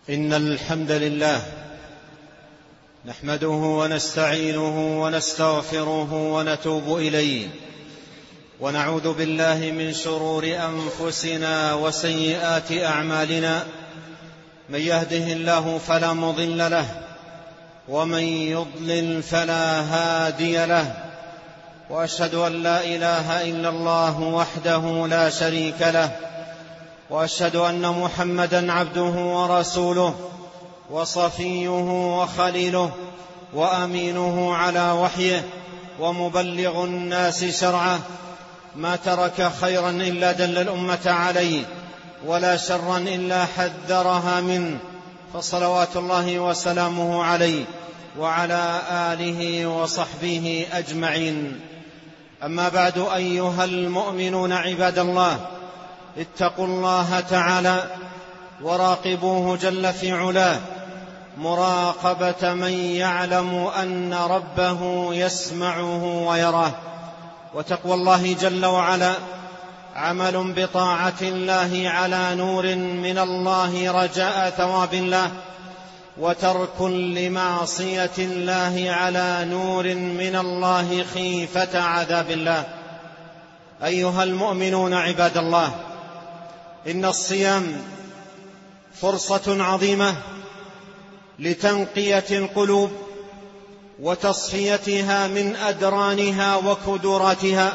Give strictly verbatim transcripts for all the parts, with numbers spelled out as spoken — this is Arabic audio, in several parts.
إن الحمد لله نحمده ونستعينه ونستغفره ونتوب إليه، ونعوذ بالله من شرور أنفسنا وسيئات أعمالنا. من يهده الله فلا مضل له، ومن يضلل فلا هادي له، وأشهد أن لا إله إلا الله وحده لا شريك له، وأشهد أن محمدًا عبده ورسوله وصفيه وخليله وأمينه على وحيه ومبلغ الناس شرعه. ما ترك خيرا إلا دل الأمة عليه، ولا شرا إلا حذرها منه، فصلوات الله وسلامه عليه وعلى آله وصحبه أجمعين. أما بعد، أيها المؤمنون عباد الله، اتقوا الله تعالى وراقبوه جل في علاه مراقبة من يعلم أن ربه يسمعه ويراه. وتقوى الله جل وعلا عمل بطاعة الله على نور من الله رجاء ثواب الله، وترك لمعصية الله على نور من الله خيفة عذاب الله. أيها المؤمنون عباد الله، إن الصيام فرصة عظيمة لتنقية القلوب وتصفيتها من أدرانها وكدوراتها،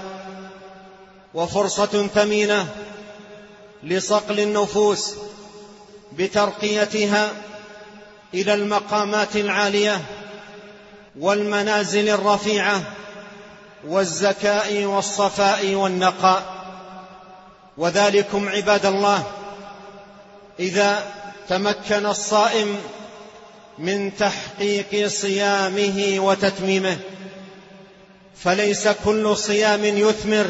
وفرصة ثمينة لصقل النفوس بترقيتها إلى المقامات العالية والمنازل الرفيعة والزكاء والصفاء والنقاء. وذلكم عباد الله إذا تمكن الصائم من تحقيق صيامه وتتميمه، فليس كل صيام يثمر،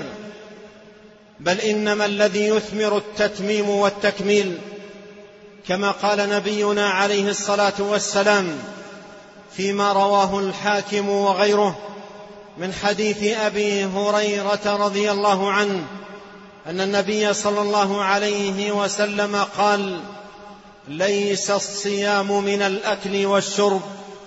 بل إنما الذي يثمر التتميم والتكميل، كما قال نبينا عليه الصلاة والسلام فيما رواه الحاكم وغيره من حديث أبي هريرة رضي الله عنه أن النبي صلى الله عليه وسلم قال: ليس الصيام من الأكل والشرب،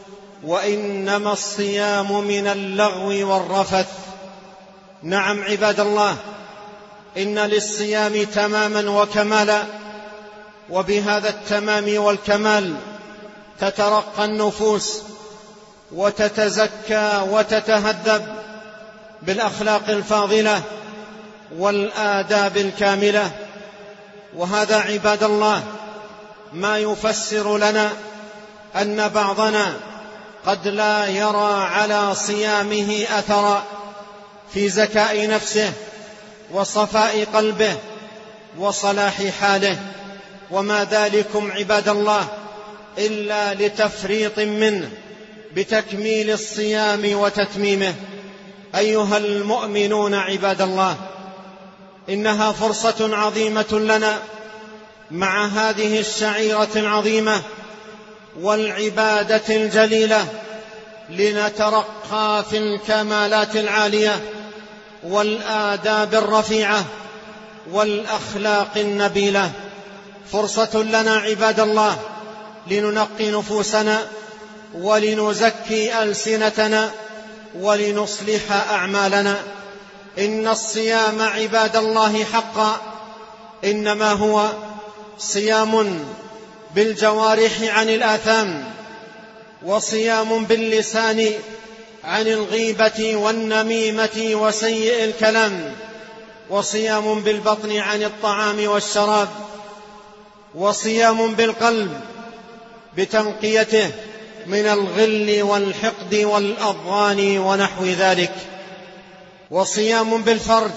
وإنما الصيام من اللغو والرفث. نعم عباد الله، إن للصيام تماما وكمالا، وبهذا التمام والكمال تترقى النفوس وتتزكى وتتهذب بالأخلاق الفاضلة والآداب الكاملة. وهذا عباد الله ما يفسر لنا أن بعضنا قد لا يرى على صيامه أثرا في زكاء نفسه وصفاء قلبه وصلاح حاله، وما ذلكم عباد الله إلا لتفريط منه بتكميل الصيام وتتميمه. أيها المؤمنون عباد الله، إنها فرصة عظيمة لنا مع هذه الشعيرة العظيمة والعبادة الجليلة لنترقى في الكمالات العالية والآداب الرفيعة والأخلاق النبيلة. فرصة لنا عباد الله لننقي نفوسنا ولنزكي ألسنتنا ولنصلح أعمالنا. إن الصيام عباد الله حقا إنما هو صيام بالجوارح عن الآثام، وصيام باللسان عن الغيبة والنميمة وسيء الكلام، وصيام بالبطن عن الطعام والشراب، وصيام بالقلب بتنقيته من الغل والحقد والأضغان ونحو ذلك، وصيام بالفرج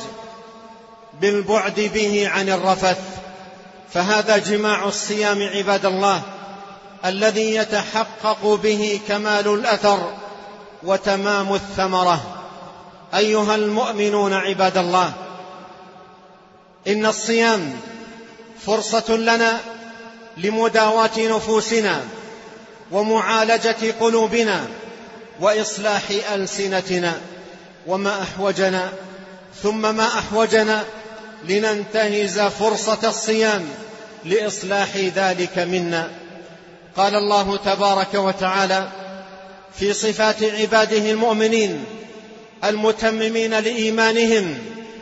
بالبعد به عن الرفث. فهذا جماع الصيام عباد الله الذي يتحقق به كمال الأثر وتمام الثمرة. أيها المؤمنون عباد الله، إن الصيام فرصة لنا لمداواة نفوسنا ومعالجة قلوبنا وإصلاح ألسنتنا، وما أحوجنا ثم ما أحوجنا لننتهز فرصة الصيام لإصلاح ذلك منا. قال الله تبارك وتعالى في صفات عباده المؤمنين المتممين لإيمانهم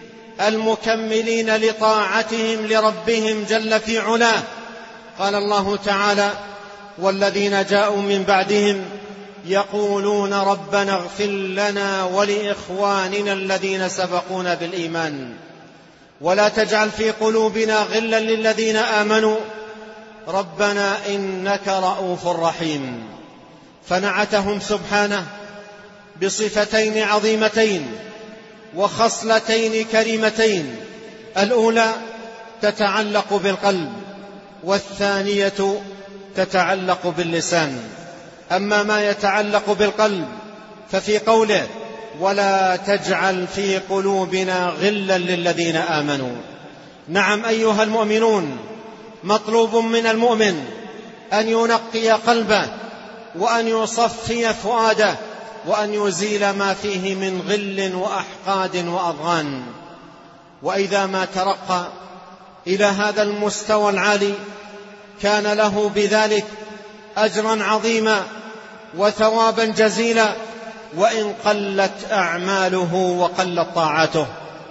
المكملين لطاعتهم لربهم جل في علاه، قال الله تعالى: والذين جاءوا من بعدهم يقولون ربنا اغفر لنا ولإخواننا الذين سبقونا بالإيمان ولا تجعل في قلوبنا غلا للذين آمنوا ربنا إنك رؤوف رحيم. فنعتهم سبحانه بصفتين عظيمتين وخصلتين كريمتين، الأولى تتعلق بالقلب والثانية تتعلق باللسان. أما ما يتعلق بالقلب ففي قوله: ولا تجعل في قلوبنا غلا للذين آمنوا. نعم أيها المؤمنون، مطلوب من المؤمن أن ينقي قلبه وأن يصفي فؤاده وأن يزيل ما فيه من غل وأحقاد وأضغان. وإذا ما ترقى إلى هذا المستوى العالي كان له بذلك أجرا عظيما وثوابا جزيلا، وإن قلت أعماله وقلت طاعته.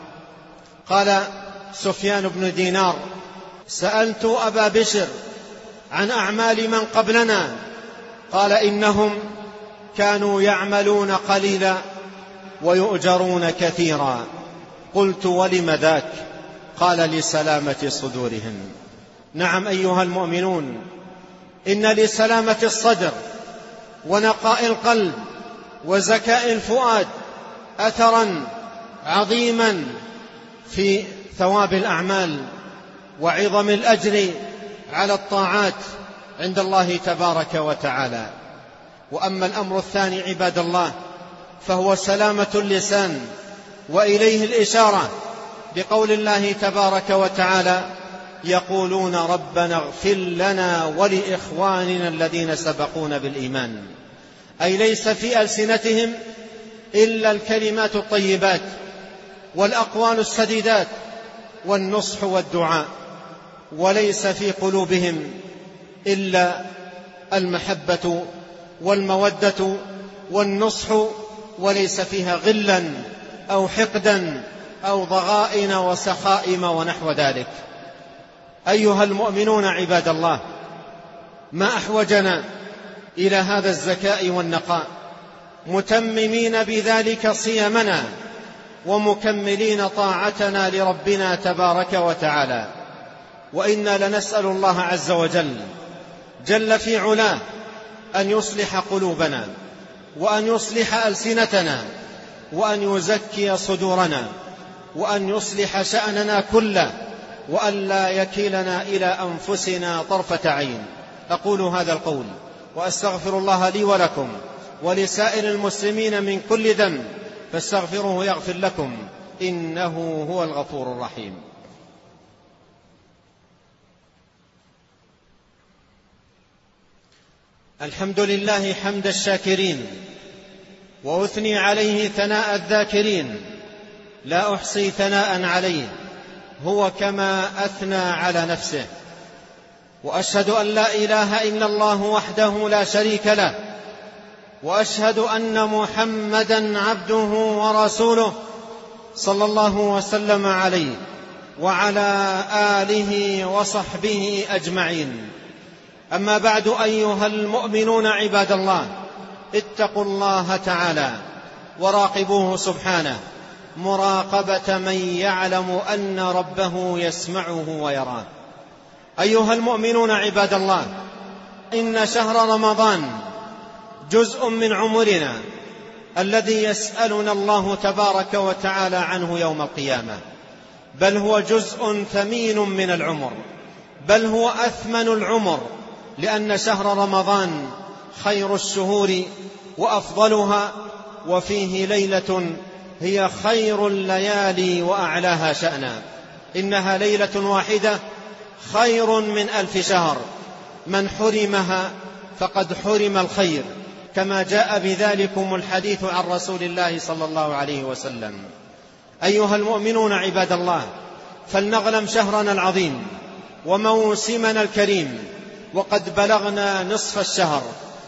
قال سفيان بن دينار: سألت أبا بشر عن أعمال من قبلنا، قال: إنهم كانوا يعملون قليلا ويؤجرون كثيرا. قلت: ولم ذاك؟ قال: لسلامة صدورهم. نعم أيها المؤمنون، إن لسلامة الصدر ونقاء القلب وزكاء الفؤاد أثرا عظيما في ثواب الأعمال وعظم الأجر على الطاعات عند الله تبارك وتعالى. وأما الأمر الثاني عباد الله فهو سلامة اللسان، وإليه الإشارة بقول الله تبارك وتعالى: يقولون ربنا اغفر لنا ولإخواننا الذين سبقونا بالإيمان. أي ليس في ألسنتهم إلا الكلمات الطيبات والأقوال السديدات والنصح والدعاء، وليس في قلوبهم إلا المحبة والمودة والنصح، وليس فيها غلا أو حقدا أو ضغائن وسخائم ونحو ذلك. أيها المؤمنون عباد الله، ما أحوجنا إلى هذا الزكاء والنقاء، متممين بذلك صيامنا ومكملين طاعتنا لربنا تبارك وتعالى. وإنا لنسأل الله عز وجل جل في علاه أن يصلح قلوبنا وأن يصلح ألسنتنا وأن يزكي صدورنا وأن يصلح شأننا كله وأن لا يكلنا إلى أنفسنا طرفة عين. أقول هذا القول وأستغفر الله لي ولكم ولسائر المسلمين من كل ذنب، فاستغفروه يغفر لكم، إنه هو الغفور الرحيم. الحمد لله حمد الشاكرين، وأثني عليه ثناء الذاكرين، لا أحصي ثناء عليه، هو كما أثنى على نفسه. وأشهد أن لا إله إلا الله وحده لا شريك له، وأشهد أن محمدا عبده ورسوله صلى الله وسلم عليه وعلى آله وصحبه أجمعين. أما بعد، أيها المؤمنون عباد الله، اتقوا الله تعالى وراقبوه سبحانه مراقبة من يعلم أن ربه يسمعه ويراه. أيها المؤمنون عباد الله، إن شهر رمضان جزء من عمرنا الذي يسألنا الله تبارك وتعالى عنه يوم القيامة، بل هو جزء ثمين من العمر، بل هو أثمن العمر، لأن شهر رمضان خير الشهور وأفضلها، وفيه ليلة هي خير الليالي وأعلاها شأنا، إنها ليلة واحدة خير من ألف شهر، من حرمها فقد حرم الخير، كما جاء بذلكم الحديث عن رسول الله صلى الله عليه وسلم. أيها المؤمنون عباد الله، فلنغنم شهرنا العظيم وموسمنا الكريم وقد بلغنا نصف الشهر،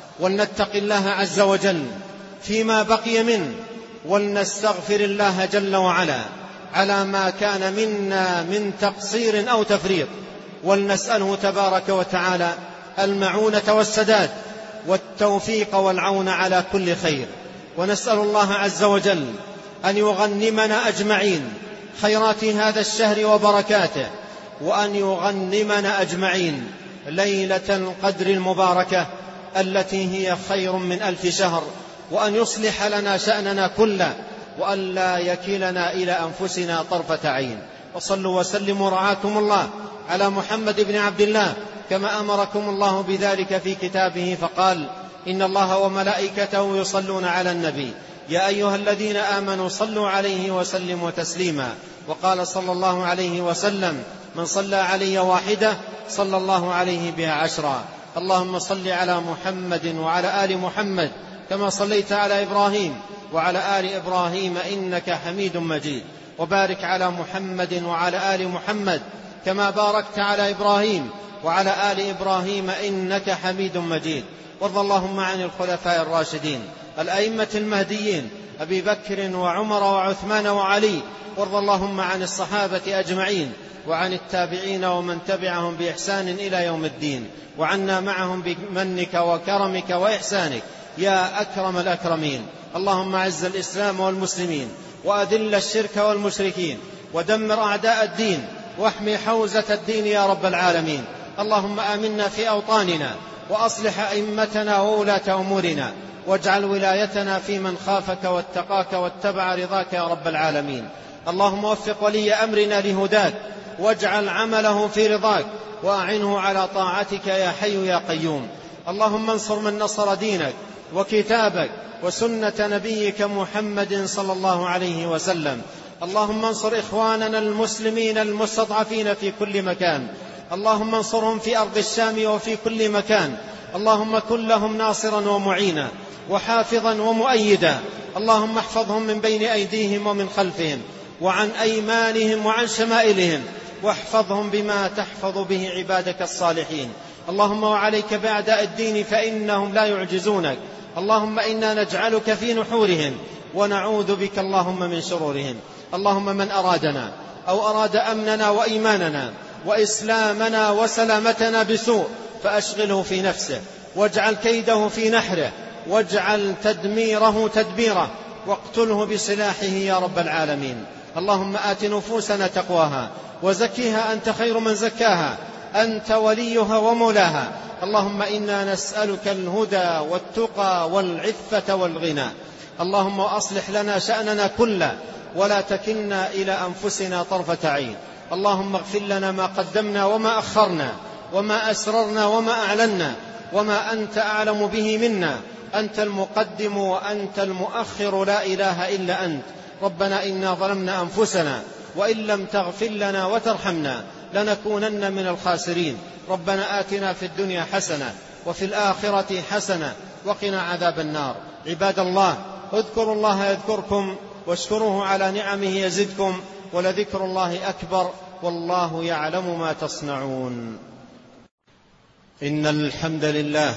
ولنتق الله عز وجل فيما بقي منه، ولنستغفر الله جل وعلا على ما كان منا من تقصير أو تفريط، ولنسأله تبارك وتعالى المعونة والسداد والتوفيق والعون على كل خير. ونسأل الله عز وجل أن يغنمنا أجمعين خيرات هذا الشهر وبركاته، وأن يغنمنا أجمعين ليلة القدر المباركة التي هي خير من ألف شهر، وأن يصلح لنا شأننا كله، وأن لا يكلنا إلى أنفسنا طرفة عين. وصلوا وسلموا رعاكم الله على محمد بن عبد الله كما أمركم الله بذلك في كتابه، فقال: إن الله وملائكته يصلون على النبي يا أيها الذين آمنوا صلوا عليه وسلموا تسليما. وقال صلى الله عليه وسلم: من صلى علي واحدة صلى الله عليه بها عشرا. اللهم صل على محمد وعلى آل محمد كما صليت على إبراهيم وعلى آل إبراهيم إنك حميد مجيد، وبارك على محمد وعلى آل محمد كما باركت على إبراهيم وعلى آل إبراهيم إنك حميد مجيد. وارض اللهم عن الخلفاء الراشدين الأئمة المهديين أبي بكر وعمر وعثمان وعلي، وارض اللهم عن الصحابة أجمعين وعن التابعين ومن تبعهم بإحسان إلى يوم الدين، وعنا معهم بمنك وكرمك وإحسانك يا أكرم الأكرمين. اللهم أعز الإسلام والمسلمين، وأذل الشرك والمشركين، ودمر أعداء الدين، واحمي حوزة الدين يا رب العالمين. اللهم آمنا في أوطاننا، وأصلح أئمتنا وولاة أمورنا، واجعل ولايتنا في من خافك واتقاك واتبع رضاك يا رب العالمين. اللهم وفق ولي أمرنا لهداك، واجعل عمله في رضاك، وأعنه على طاعتك يا حي يا قيوم. اللهم انصر من نصر دينك وكتابك وسنة نبيك محمد صلى الله عليه وسلم. اللهم انصر إخواننا المسلمين المستضعفين في كل مكان، اللهم انصرهم في أرض الشام وفي كل مكان. اللهم كن لهم ناصرا ومعينا وحافظا ومؤيدا. اللهم احفظهم من بين أيديهم ومن خلفهم وعن أيمانهم وعن شمائلهم، واحفظهم بما تحفظ به عبادك الصالحين. اللهم وعليك بأعداء الدين فإنهم لا يعجزونك. اللهم إنا نجعلك في نحورهم ونعوذ بك اللهم من شرورهم. اللهم من أرادنا أو أراد أمننا وإيماننا وإسلامنا وسلامتنا بسوء فأشغله في نفسه، واجعل كيده في نحره، واجعل تدميره تدبيره، واقتله بسلاحه يا رب العالمين. اللهم آت نفوسنا تقواها وزكها أنت خير من زكاها، أنت وليها ومولاها. اللهم إنا نسألك الهدى والتقى والعفة والغنى. اللهم أصلح لنا شأننا كله، ولا تكلنا إلى أنفسنا طرفة عين. اللهم اغفر لنا ما قدمنا وما أخرنا، وما أسررنا وما أعلنا، وما أنت أعلم به منا. أنت المقدم وأنت المؤخر، لا إله إلا أنت. ربنا إنا ظلمنا أنفسنا، وإن لم تغفر لنا وترحمنا لنكونن من الخاسرين. ربنا آتنا في الدنيا حسنة وفي الآخرة حسنة وقنا عذاب النار. عباد الله، اذكروا الله يذكركم، واشكروه على نعمه يزدكم، ولذكر الله أكبر، والله يعلم ما تصنعون. إن الحمد لله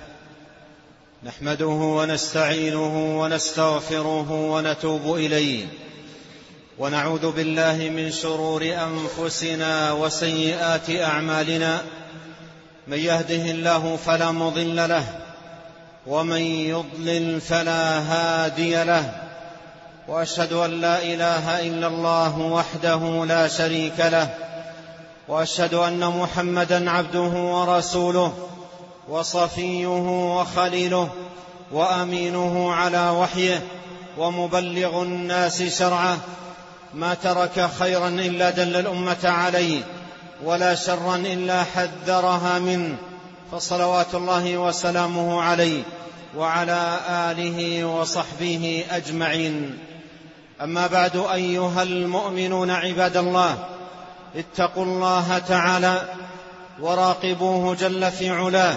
نحمده ونستعينه ونستغفره ونتوب إليه، ونعوذ بالله من شرور أنفسنا وسيئات أعمالنا. من يهده الله فلا مضل له، ومن يضلل فلا هادي له، وأشهد أن لا إله إلا الله وحده لا شريك له، وأشهد أن محمدا عبده ورسوله وصفيه وخليله وأمينه على وحيه ومبلغ الناس شرعه. ما ترك خيرا إلا دل الأمة عليه، ولا شرا إلا حذرها منه، فصلوات الله وسلامه عليه وعلى آله وصحبه أجمعين. أما بعد، أيها المؤمنون عباد الله، اتقوا الله تعالى وراقبوه جل في علاه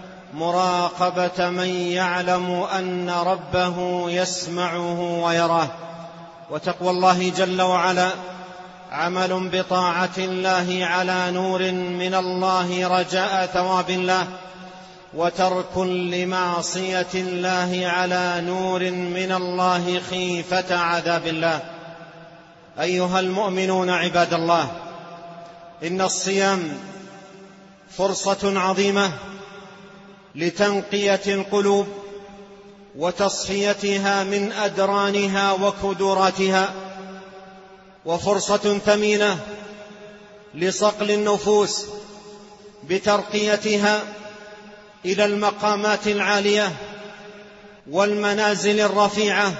مراقبة من يعلم أن ربه يسمعه ويراه. وتقوى الله جل وعلا عمل بطاعة الله على نور من الله رجاء ثواب الله، وترك لمعصية الله على نور من الله خيفة عذاب الله. أيها المؤمنون عباد الله، إن الصيام فرصة عظيمة لتنقية القلوب وتصفيتها من أدرانها وكدوراتها، وفرصة ثمينة لصقل النفوس بترقيتها إلى المقامات العالية والمنازل الرفيعة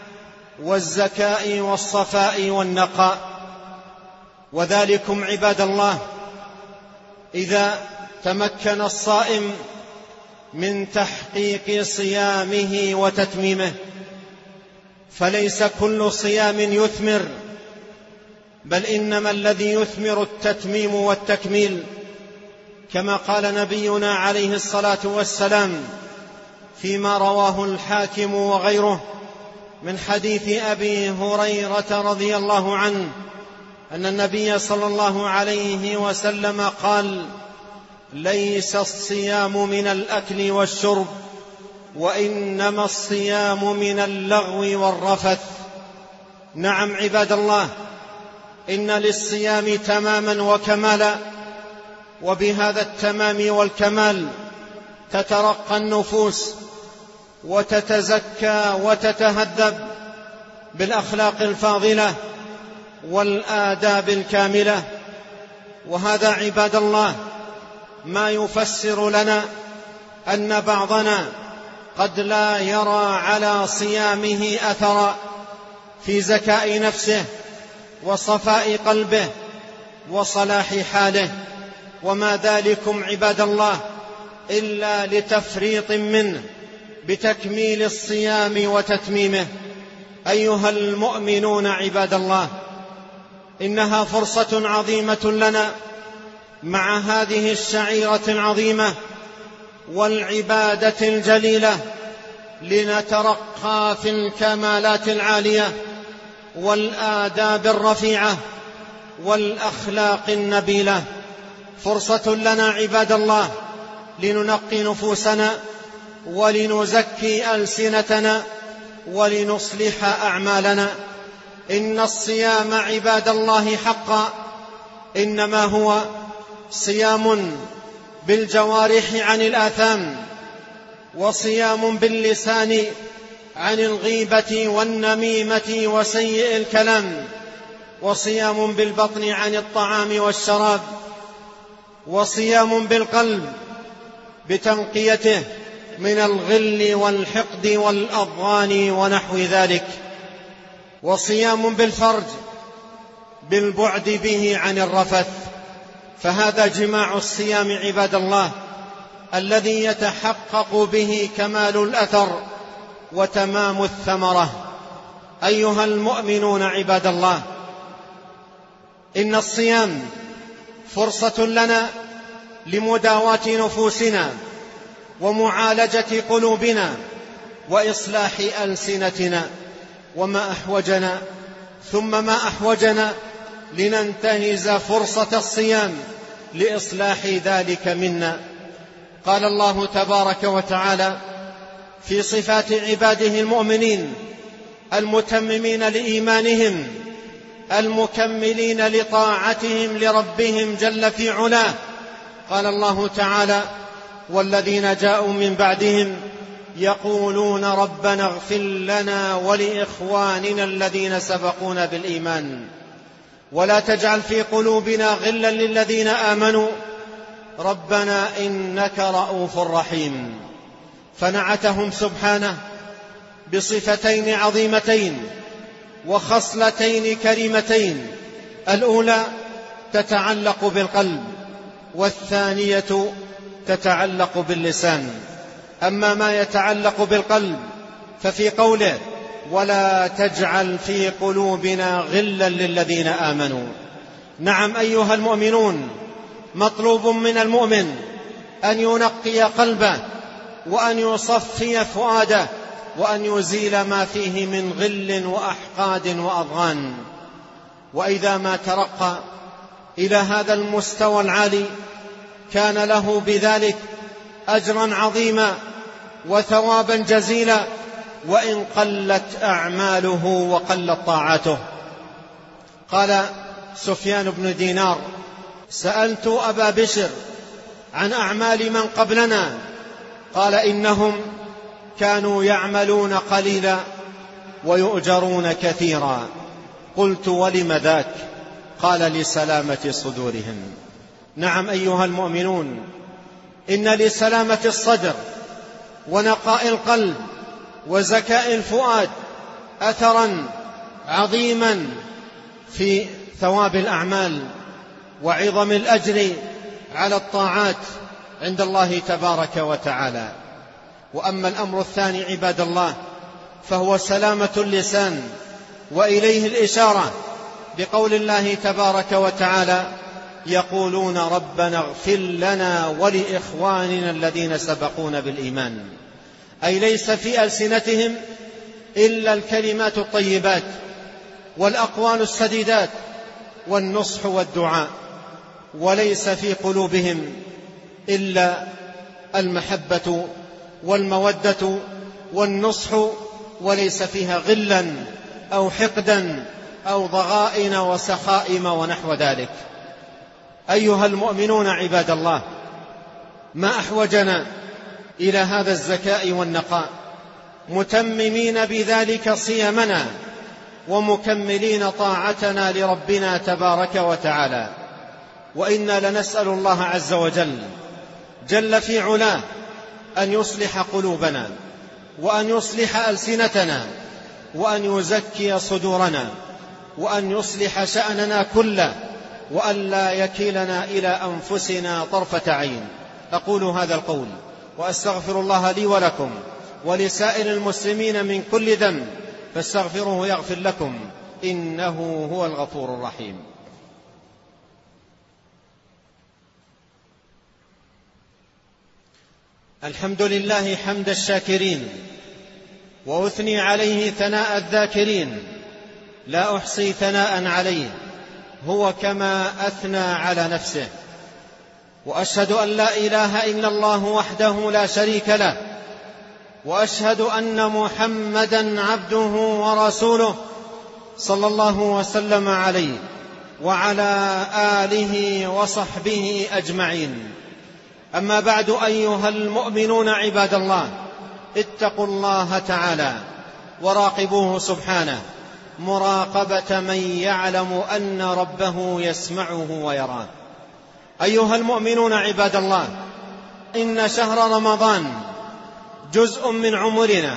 والزكاء والصفاء والنقاء. وذلكم عباد الله إذا تمكن الصائم من تحقيق صيامه وتتميمه، فليس كل صيام يثمر، بل إنما الذي يثمر التتميم والتكميل، كما قال نبينا عليه الصلاة والسلام فيما رواه الحاكم وغيره من حديث أبي هريرة رضي الله عنه أن النبي صلى الله عليه وسلم قال: ليس الصيام من الأكل والشرب، وإنما الصيام من اللغو والرفث. نعم عباد الله، إن للصيام تماما وكمالا، وبهذا التمام والكمال تترقى النفوس وتتزكى وتتهذب بالأخلاق الفاضلة والآداب الكاملة. وهذا عباد الله ما يفسر لنا أن بعضنا قد لا يرى على صيامه أثرا في زكاء نفسه وصفاء قلبه وصلاح حاله، وما ذلكم عباد الله إلا لتفريط منه بتكميل الصيام وتتميمه. أيها المؤمنون عباد الله، إنها فرصة عظيمة لنا مع هذه الشعيرة العظيمة والعبادة الجليلة لنترقى في الكمالات العالية والآداب الرفيعة والأخلاق النبيلة. فرصة لنا عباد الله لننقي نفوسنا ولنزكي ألسنتنا ولنصلح أعمالنا. إن الصيام عباد الله حقا إنما هو صيام بالجوارح عن الآثام، وصيام باللسان عن الغيبة والنميمة وسيء الكلام، وصيام بالبطن عن الطعام والشراب، وصيام بالقلب بتنقيته من الغل والحقد والأضغان ونحو ذلك، وصيام بالفرج بالبعد به عن الرفث. فهذا جماع الصيام عباد الله الذي يتحقق به كمال الأثر وتمام الثمرة. أيها المؤمنون عباد الله، إن الصيام فرصة لنا لمداواة نفوسنا ومعالجة قلوبنا وإصلاح ألسنتنا، وما أحوجنا ثم ما أحوجنا لننتهز فرصة الصيام لإصلاح ذلك منا. قال الله تبارك وتعالى في صفات عباده المؤمنين المتممين لإيمانهم المكملين لطاعتهم لربهم جل في علاه، قال الله تعالى: والذين جاءوا من بعدهم يقولون ربنا اغفر لنا ولإخواننا الذين سبقونا بالإيمان ولا تجعل في قلوبنا غلا للذين آمنوا ربنا إنك رؤوف رحيم. فنعتهم سبحانه بصفتين عظيمتين وخصلتين كريمتين، الأولى تتعلق بالقلب، والثانية تتعلق باللسان. أما ما يتعلق بالقلب ففي قوله: ولا تجعل في قلوبنا غلا للذين آمنوا. نعم أيها المؤمنون، مطلوب من المؤمن أن ينقي قلبه وأن يصفي فؤاده وأن يزيل ما فيه من غل وأحقاد وأضغان. وإذا ما ترقى إلى هذا المستوى العالي كان له بذلك أجرا عظيما وثوابا جزيلا، وإن قلت أعماله وقلت طاعته. قال سفيان بن دينار: سألت أبا بشر عن أعمال من قبلنا، قال: إنهم كانوا يعملون قليلا ويؤجرون كثيرا. قلت: ولم ذاك؟ قال: لسلامة صدورهم. نعم أيها المؤمنون، إن لسلامة الصدر ونقاء القلب وزكاء الفؤاد أثرا عظيما في ثواب الأعمال وعظم الأجر على الطاعات عند الله تبارك وتعالى. وأما الأمر الثاني عباد الله فهو سلامة اللسان، وإليه الإشارة بقول الله تبارك وتعالى: يقولون ربنا اغفر لنا ولإخواننا الذين سبقونا بالإيمان. أي ليس في ألسنتهم إلا الكلمات الطيبات والأقوال السديدات والنصح والدعاء، وليس في قلوبهم إلا المحبة والمودة والنصح، وليس فيها غلا أو حقدا أو ضغائن وسخائم ونحو ذلك. أيها المؤمنون عباد الله، ما أحوجنا إلى هذا الزكاء والنقاء، متممين بذلك صيامنا ومكملين طاعتنا لربنا تبارك وتعالى. وإنا لنسأل الله عز وجل جل في علاه أن يصلح قلوبنا، وأن يصلح ألسنتنا، وأن يزكي صدورنا، وأن يصلح شأننا كله، وأن لا يكلنا إلى أنفسنا طرفة عين. أقول هذا القول وأستغفر الله لي ولكم ولسائر المسلمين من كل ذنب، فاستغفروه يغفر لكم، إنه هو الغفور الرحيم. الحمد لله حمد الشاكرين، وأثني عليه ثناء الذاكرين، لا أحصي ثناء عليه، هو كما أثنى على نفسه. وأشهد أن لا إله إلا الله وحده لا شريك له، وأشهد أن محمدا عبده ورسوله صلى الله وسلم عليه وعلى آله وصحبه أجمعين. أما بعد، أيها المؤمنون عباد الله، اتقوا الله تعالى وراقبوه سبحانه مراقبة من يعلم أن ربه يسمعه ويراه. أيها المؤمنون عباد الله، إن شهر رمضان جزء من عمرنا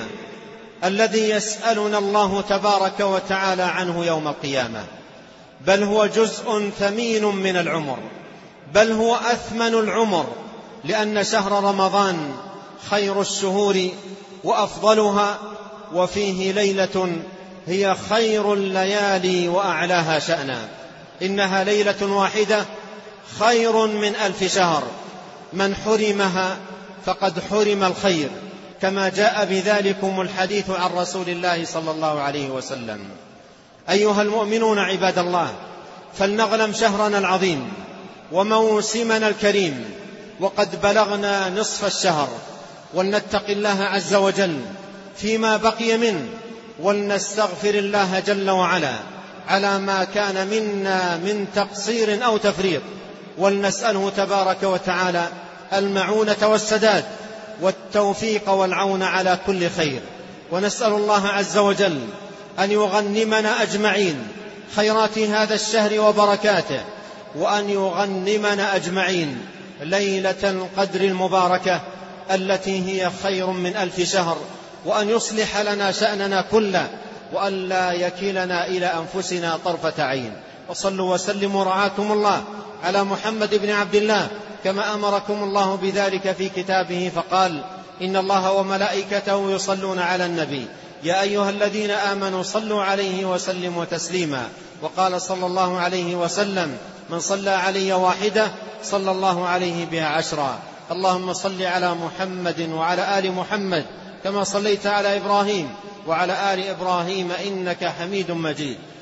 الذي يسألنا الله تبارك وتعالى عنه يوم القيامة، بل هو جزء ثمين من العمر، بل هو أثمن العمر، لأن شهر رمضان خير الشهور وأفضلها، وفيه ليلة هي خير الليالي وأعلاها شأنا. إنها ليلة واحدة خير من ألف شهر، من حرمها فقد حرم الخير، كما جاء بذلكم الحديث عن رسول الله صلى الله عليه وسلم. أيها المؤمنون عباد الله، فلنغنم شهرنا العظيم وموسمنا الكريم، وقد بلغنا نصف الشهر، ولنتق الله عز وجل فيما بقي منه، ولنستغفر الله جل وعلا على ما كان منا من تقصير أو تفريط، ولنسأله تبارك وتعالى المعونة والسداد والتوفيق والعون على كل خير. ونسأل الله عز وجل أن يغنمنا أجمعين خيرات هذا الشهر وبركاته، وأن يغنمنا أجمعين ليلة القدر المباركة التي هي خير من ألف شهر، وأن يصلح لنا شأننا كله، وأن لا يكلنا إلى أنفسنا طرفة عين. وصلوا وسلموا رعاكم الله على محمد بن عبد الله، كما أمركم الله بذلك في كتابه، فقال: إن الله وملائكته يصلون على النبي يا أيها الذين آمنوا صلوا عليه وسلموا تسليما. وقال صلى الله عليه وسلم: من صلى علي واحدة صلى الله عليه بها عشرا. اللهم صل على محمد وعلى آل محمد كما صليت على إبراهيم وعلى آل إبراهيم إنك حميد مجيد.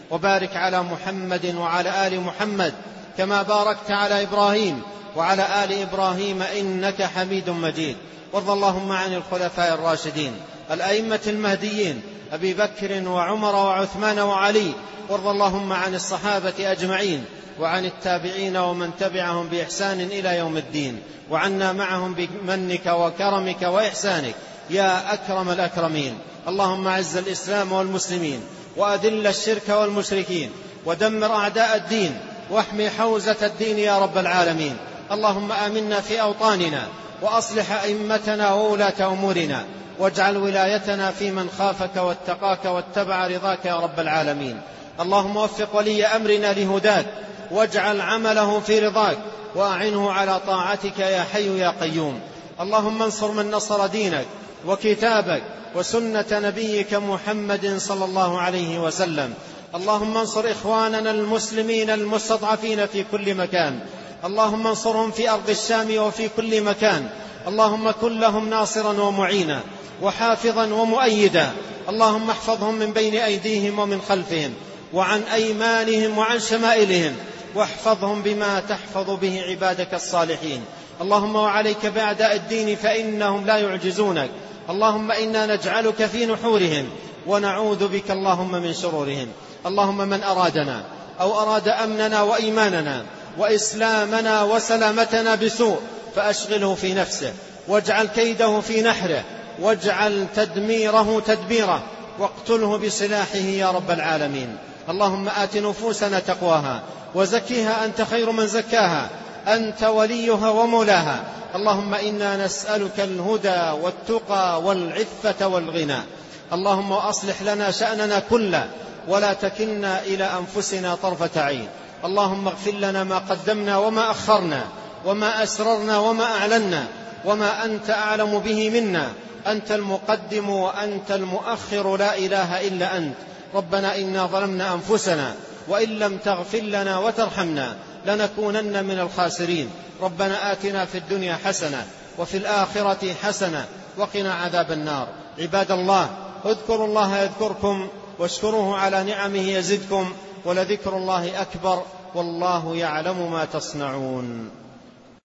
وبارك على محمد وعلى آل محمد كما باركت على إبراهيم وعلى آل إبراهيم إنك حميد مجيد. وارض اللهم عن الخلفاء الراشدين الأئمة المهديين أبي بكر وعمر وعثمان وعلي. وارض اللهم عن الصحابة أجمعين وعن التابعين ومن تبعهم بإحسان إلى يوم الدين، وعنا معهم بمنك وكرمك وإحسانك يا أكرم الأكرمين. اللهم أعز الإسلام والمسلمين وأذل الشرك والمشركين ودمر أعداء الدين واحمي حوزة الدين يا رب العالمين. اللهم آمنا في أوطاننا وأصلح أئمتنا وولاة أمورنا، واجعل ولايتنا في من خافك واتقاك واتبع رضاك يا رب العالمين. اللهم وفق ولي أمرنا لهداك، واجعل عمله في رضاك، وأعنه على طاعتك يا حي يا قيوم. اللهم انصر من نصر دينك وكتابك وسنة نبيك محمد صلى الله عليه وسلم. اللهم انصر إخواننا المسلمين المستضعفين في كل مكان، اللهم انصرهم في أرض الشام وفي كل مكان. اللهم كن لهم ناصرا ومعينا وحافظا ومؤيدا. اللهم احفظهم من بين أيديهم ومن خلفهم وعن أيمانهم وعن شمائلهم، واحفظهم بما تحفظ به عبادك الصالحين. اللهم وعليك بأعداء الدين فإنهم لا يعجزونك. اللهم إنا نجعلك في نحورهم ونعوذ بك اللهم من شرورهم. اللهم من أرادنا أو أراد أمننا وإيماننا وإسلامنا وسلامتنا بسوء فأشغله في نفسه، واجعل كيده في نحره، واجعل تدميره تدبيره، واقتله بسلاحه يا رب العالمين. اللهم آت نفوسنا تقواها وزكها أنت خير من زكاها، أنت وليها ومولاها. اللهم إنا نسألك الهدى والتقى والعفة والغنى. اللهم أصلح لنا شأننا كله ولا تكلنا إلى أنفسنا طرفة عين. اللهم اغفر لنا ما قدمنا وما أخرنا وما أسررنا وما أعلنا وما أنت أعلم به منا. أنت المقدم وأنت المؤخر، لا إله إلا أنت. ربنا إنا ظلمنا أنفسنا وإن لم تغفر لنا وترحمنا لنكونن من الخاسرين. ربنا آتنا في الدنيا حسنة وفي الآخرة حسنة وقنا عذاب النار. عباد الله، اذكروا الله يذكركم واشكروه على نعمه يزدكم، ولذكر الله أكبر والله يعلم ما تصنعون.